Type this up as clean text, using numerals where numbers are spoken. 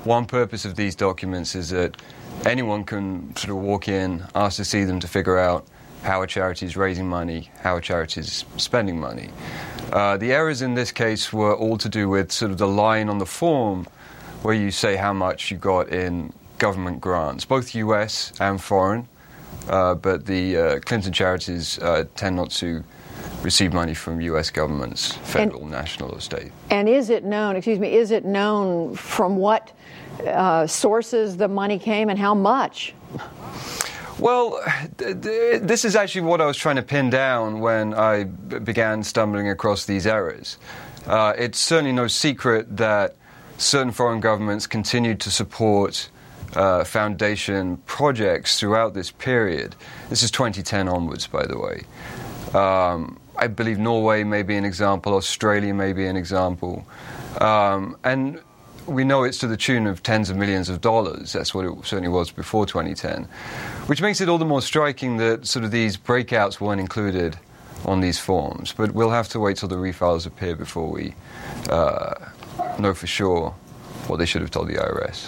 one purpose of these documents is that anyone can sort of walk in, ask to see them to figure out how a charity is raising money, how a charity is spending money. The errors in this case were all to do with sort of the line on the form where you say how much you got in government grants, both US and foreign, but the Clinton charities tend not to receive money from US governments, federal, national, or state. And is it known from what sources the money came and how much? Well, this is actually what I was trying to pin down when I began stumbling across these errors. It's certainly no secret that certain foreign governments continued to support foundation projects throughout this period. This is 2010 onwards, by the way. I believe Norway may be an example, Australia may be an example. And we know it's to the tune of tens of millions of dollars. That's what it certainly was before 2010. Which makes it all the more striking that sort of these breakouts weren't included on these forms. But we'll have to wait till the refiles appear before we know for sure what they should have told the IRS.